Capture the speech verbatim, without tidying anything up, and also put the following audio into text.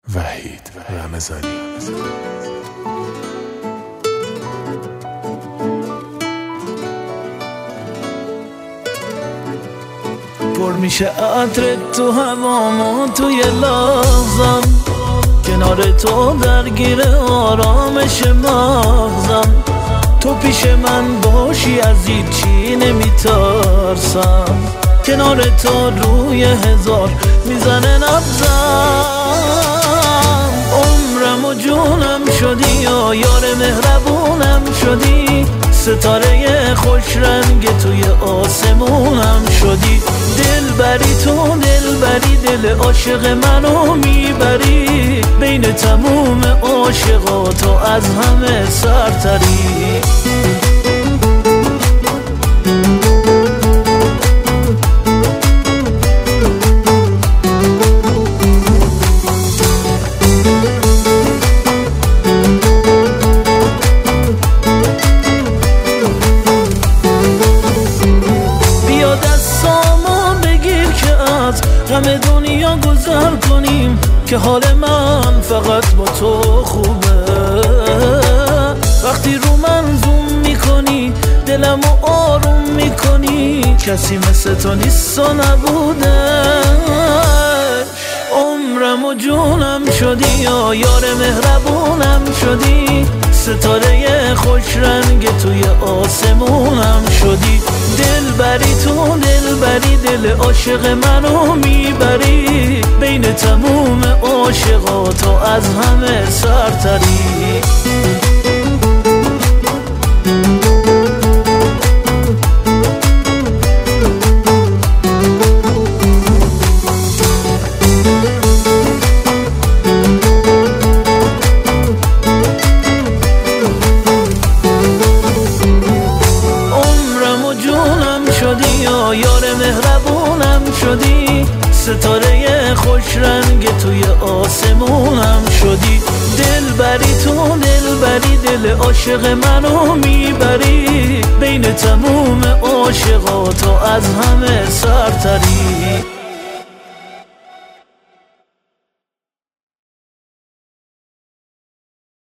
وحید رمضانی. پر میشه عطرت تو هوامو توی لحظم، کنار تو درگیر آرامش مغزم. تو پیش من باشی از هیچی نمیترسم، کنار تو روی هزار میزنه نبضم. عمرم و جونم شدی یا یار مهربونم شدی، ستاره خوش رنگ توی آسمونم شدی. دل بری تو دل بری دل عاشق منو میبری، بین تموم عاشقا تو از همه سرتری. همه دنیا گذر کنیم که حال من فقط با تو خوبه. وقتی رو من زوم میکنی دلمو آروم میکنی، کسی مثل تو نیست و نبوده. عمرم و جونم شدی یا یار مهربونم شدی، ستاره خوش رنگ توی آسمونم شدی. دل بری تو دل بری دل عاشق منو میبری، بین تموم عاشقا تو از همه سرتری. یا یار مهربونم شدی، ستاره خوش رنگ توی آسمونم شدی. دل بری تو دل بری دل عاشق منو میبری، بین تموم عاشقا تو از همه سرتری.